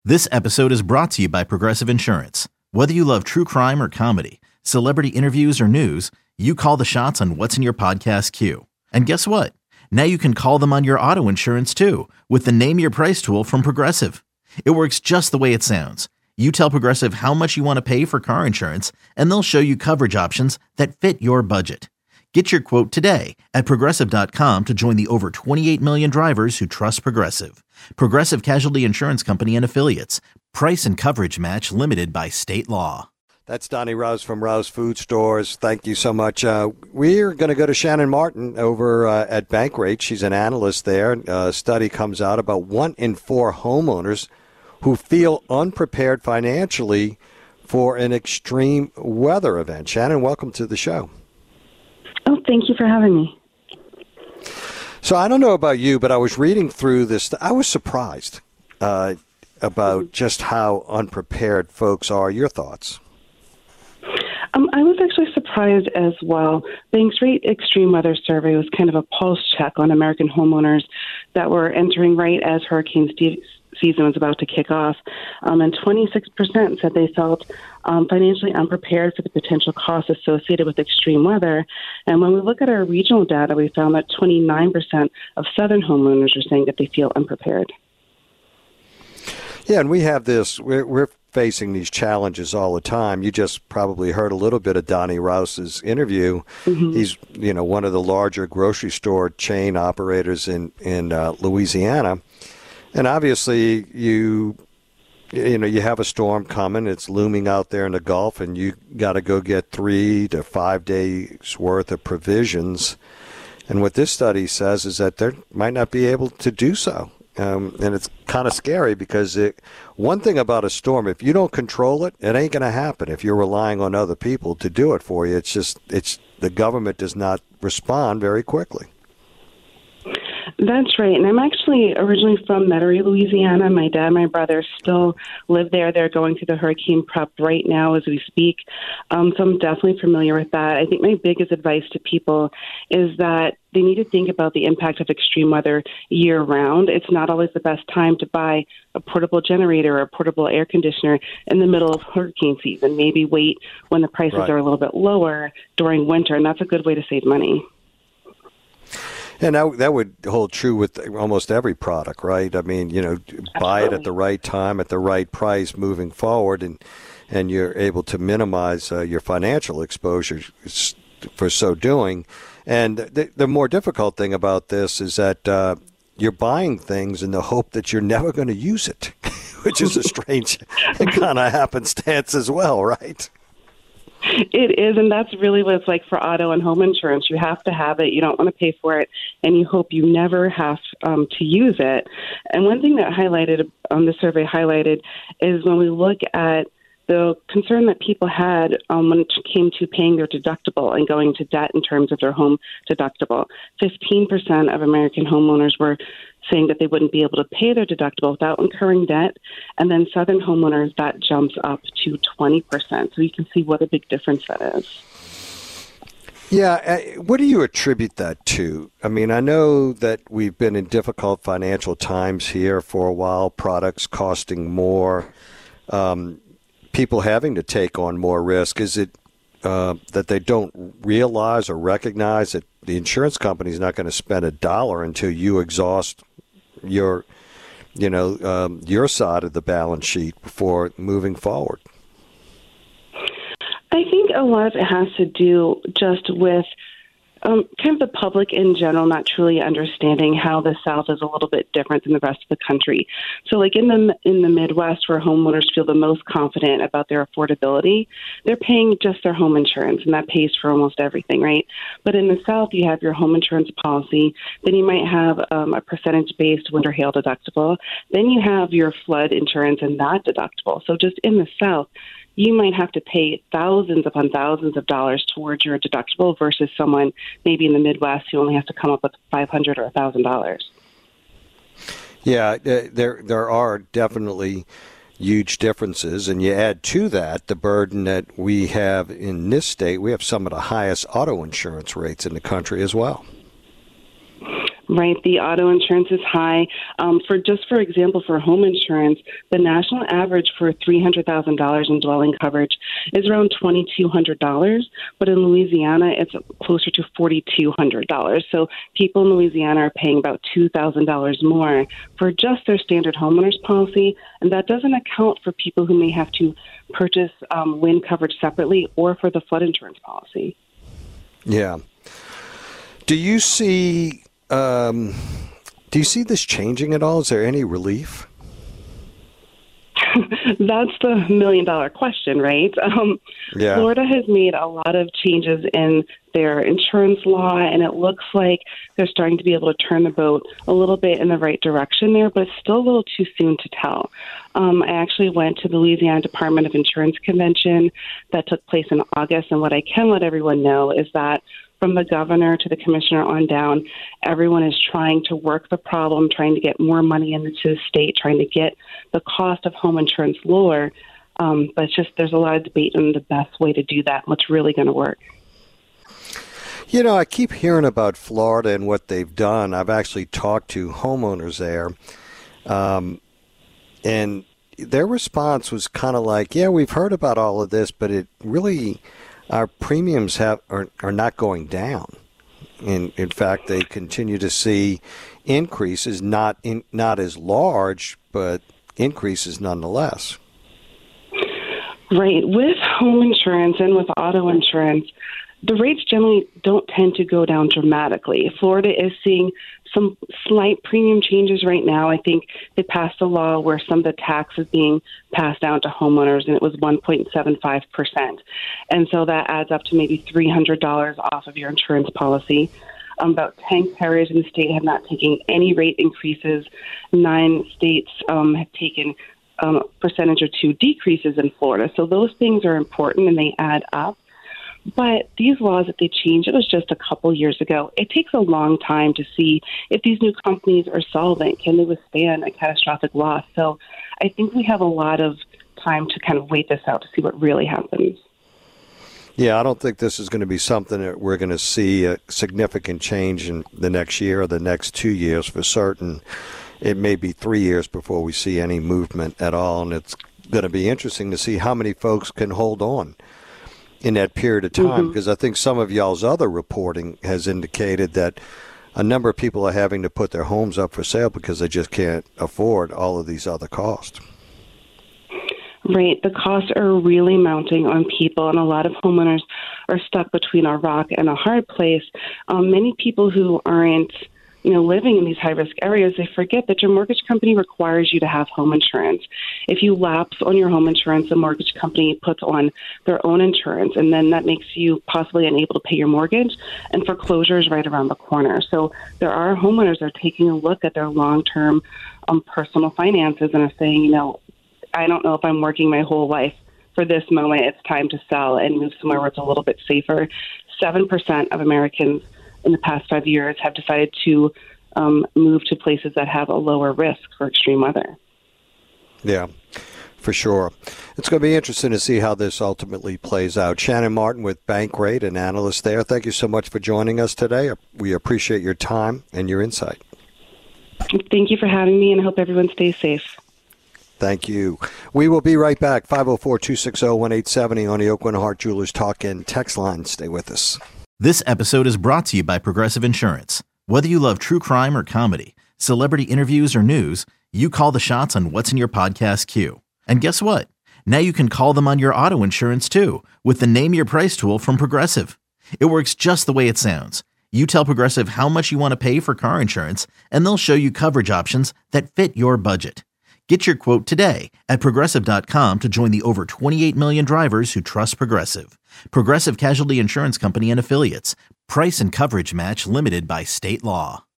This episode is brought to you by Progressive Insurance. Whether you love true crime or comedy, celebrity interviews or news, you call the shots on what's in your podcast queue. And guess what? Now you can call them on your auto insurance too with the Name Your Price tool from Progressive. It works just the way it sounds. You tell Progressive how much you want to pay for car insurance, and they'll show you coverage options that fit your budget. Get your quote today at Progressive.com to join the over 28 million drivers who trust Progressive. Progressive Casualty Insurance Company and Affiliates. Price and coverage match limited by state law. That's Donnie Rouse from Rouse Food Stores. Thank you so much. We're going to go to Shannon Martin over at Bankrate. She's an analyst there. A study comes out about 1 in 4 homeowners who feel unprepared financially for an extreme weather event. Shannon, welcome to the show. Oh, thank you for having me. So I don't know about you, but I was reading through this. I was surprised about just how unprepared folks are. Your thoughts? I was actually surprised as well. Bankrate Extreme Weather Survey was kind of a pulse check on American homeowners that were entering right as hurricane season was about to kick off. And 26% said they felt financially unprepared for the potential costs associated with extreme weather. And when we look at our regional data, we found that 29% of southern homeowners are saying that they feel unprepared. Yeah, and we have this, we're facing these challenges all the time. You just probably heard a little bit of Donnie Rouse's interview. Mm-hmm. He's, one of the larger grocery store chain operators in Louisiana. And obviously you have a storm coming. It's looming out there in the Gulf, and you got to go get 3 to 5 days worth of provisions. And what this study says is that they might not be able to do so. And it's kind of scary because one thing about a storm, if you don't control it, it ain't going to happen. If you're relying on other people to do it for you, it's the government does not respond very quickly. That's right. And I'm actually originally from Metairie, Louisiana. My dad and my brother still live there. They're going through the hurricane prep right now as we speak. So I'm definitely familiar with that. I think my biggest advice to people is that they need to think about the impact of extreme weather year round. It's not always the best time to buy a portable generator or a portable air conditioner in the middle of hurricane season. Maybe wait when the prices are a little bit lower during winter, and that's a good way to save money. And that would hold true with almost every product, right? I mean, buy it at the right time, at the right price moving forward, and you're able to minimize your financial exposure for so doing. And the more difficult thing about this is that you're buying things in the hope that you're never going to use it, which is a strange kind of happenstance as well, right? It is, and that's really what it's like for auto and home insurance. You have to have it. You don't want to pay for it, and you hope you never have to use it. And one thing that the survey highlighted is when we look at the concern that people had when it came to paying their deductible and going to debt in terms of their home deductible. 15% of American homeowners were saying that they wouldn't be able to pay their deductible without incurring debt. And then southern homeowners, that jumps up to 20%. So you can see what a big difference that is. Yeah. What do you attribute that to? I mean, I know that we've been in difficult financial times here for a while, products costing more, people having to take on more risk. Is it that they don't realize or recognize that the insurance company is not going to spend $1 until you exhaust your side of the balance sheet before moving forward? I think a lot of it has to do just with kind of the public in general not truly understanding how the South is a little bit different than the rest of the country. So like in the Midwest, where homeowners feel the most confident about their affordability, they're paying just their home insurance, and that pays for almost everything, right? But in the South, you have your home insurance policy, then you might have a percentage-based winter hail deductible, then you have your flood insurance and that deductible. So just in the South, you might have to pay thousands upon thousands of dollars towards your deductible versus someone maybe in the Midwest who only has to come up with $500 or $1,000. Yeah, there are definitely huge differences, and you add to that the burden that we have in this state. We have some of the highest auto insurance rates in the country as well. Right. The auto insurance is high. For example, for home insurance, the national average for $300,000 in dwelling coverage is around $2,200, but in Louisiana, it's closer to $4,200. So people in Louisiana are paying about $2,000 more for just their standard homeowners policy, and that doesn't account for people who may have to purchase wind coverage separately or for the flood insurance policy. Yeah. Do you see this changing at all? Is there any relief? That's the million-dollar question, right? Yeah. Florida has made a lot of changes in their insurance law, and it looks like they're starting to be able to turn the boat a little bit in the right direction there, but it's still a little too soon to tell. I actually went to the Louisiana Department of Insurance convention that took place in August, and what I can let everyone know is that from the governor to the commissioner on down, everyone is trying to work the problem, trying to get more money into the state, trying to get the cost of home insurance lower. But it's just there's a lot of debate on the best way to do that, what's really going to work. You know, I keep hearing about Florida and what they've done. I've actually talked to homeowners there, and their response was kind of like, yeah, we've heard about all of this, but it really... our premiums are not going down. In fact, they continue to see increases, not as large, but increases nonetheless. Right. With home insurance and with auto insurance, the rates generally don't tend to go down dramatically. Florida is seeing some slight premium changes right now. I think they passed a law where some of the tax is being passed down to homeowners, and it was 1.75%. And so that adds up to maybe $300 off of your insurance policy. About 10 carriers in the state have not taken any rate increases. 9 states have taken a percentage or two decreases in Florida. So those things are important, and they add up. But these laws, if they change, it was just a couple years ago. It takes a long time to see if these new companies are solvent. Can they withstand a catastrophic loss? So I think we have a lot of time to kind of wait this out to see what really happens. Yeah, I don't think this is going to be something that we're going to see a significant change in the next year or the next 2 years for certain. It may be 3 years before we see any movement at all, and it's going to be interesting to see how many folks can hold on in that period of time, because I think some of y'all's other reporting has indicated that a number of people are having to put their homes up for sale because they just can't afford all of these other costs. Right. The costs are really mounting on people, and a lot of homeowners are stuck between a rock and a hard place. Many people who aren't living in these high-risk areas, they forget that your mortgage company requires you to have home insurance. If you lapse on your home insurance, the mortgage company puts on their own insurance, and then that makes you possibly unable to pay your mortgage, and foreclosure is right around the corner. So there are homeowners that are taking a look at their long-term personal finances and are saying, I don't know if I'm working my whole life for this moment. It's time to sell and move somewhere where it's a little bit safer. 7% of Americans in the past 5 years have decided to move to places that have a lower risk for extreme weather. Yeah, for sure. It's going to be interesting to see how this ultimately plays out. Shannon Martin with Bankrate, an analyst there. Thank you so much for joining us today. We appreciate your time and your insight. Thank you for having me, and I hope everyone stays safe. Thank you. We will be right back. 504-260-1870 on the Aucoin Hart Jewelers Talk and Text line. Stay with us. This episode is brought to you by Progressive Insurance. Whether you love true crime or comedy, celebrity interviews or news, you call the shots on what's in your podcast queue. And guess what? Now you can call them on your auto insurance too with the Name Your Price tool from Progressive. It works just the way it sounds. You tell Progressive how much you want to pay for car insurance, and they'll show you coverage options that fit your budget. Get your quote today at Progressive.com to join the over 28 million drivers who trust Progressive. Progressive Casualty Insurance Company and Affiliates. Price and coverage match limited by state law.